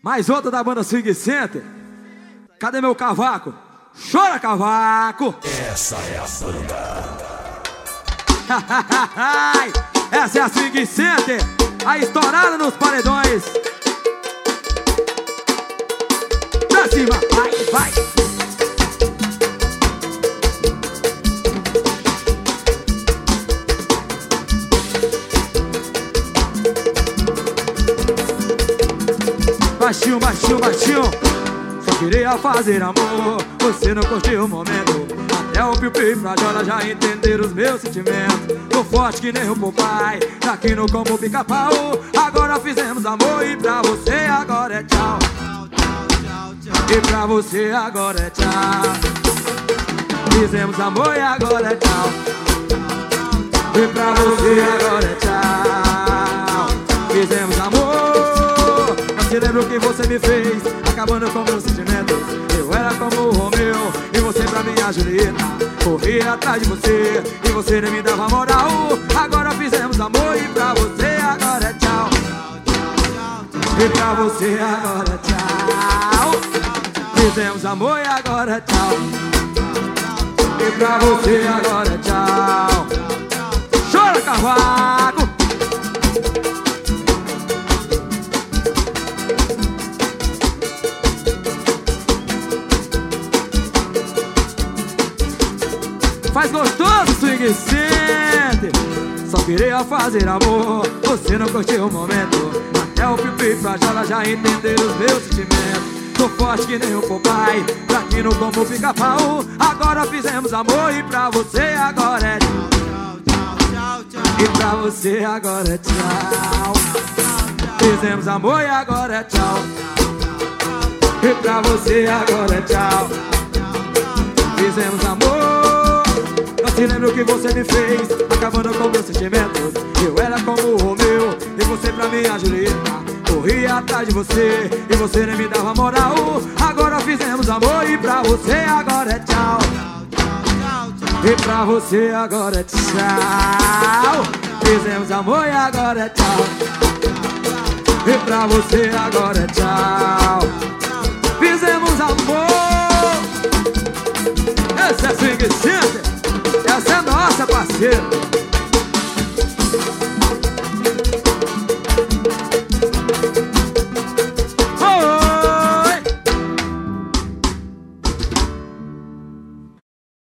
Mais outra da banda Swing Center. Cadê meu cavaco? Chora, cavaco! Essa é a banda. Essa é a Swing Center, a estourada nos paredões. Pra cima, vai, vai! Baixinho, baixinho, baixinho. Só queria fazer amor, você não curtiu o momento. Até o Piu Piu e Frajola já entenderam os meus sentimentos. Tô forte que nem o papai, daqui no como pica-pau. Agora fizemos amor e pra você agora é tchau. E pra você agora é tchau. Fizemos amor e agora é tchau. E pra você agora é tchau. Fizemos amor. Eu lembro o que você me fez, acabando com meus sentimentos. Eu era como o Romeu e você pra mim a Julieta. Corria atrás de você e você nem me dava moral. Agora fizemos amor e pra você agora é tchau. E pra você agora é tchau. Fizemos amor e agora é tchau. E pra você agora é tchau. Chora, cavaco! Faz gostoso, Swing Center. Só queria fazer amor, você não curtiu o momento. Até o Piu Piu e Frajola já entenderam os meus sentimentos. Tô forte que nem o papai, daqui no como pica-pau. Agora fizemos amor e pra você agora é tchau. E pra você agora é tchau. Fizemos amor e agora é tchau. E pra você agora é tchau. Fizemos amor. Se lembra o que você me fez, acabando com meus sentimentos. Eu era como o Romeu e você pra mim a Julieta. Corria atrás de você e você nem me dava moral. Agora fizemos amor e pra você agora é tchau. E pra você agora é tchau. Fizemos amor e agora é tchau. E pra você agora é tchau. Fizemos amor. Esse é Swing Center. Essa é nossa, parceiro.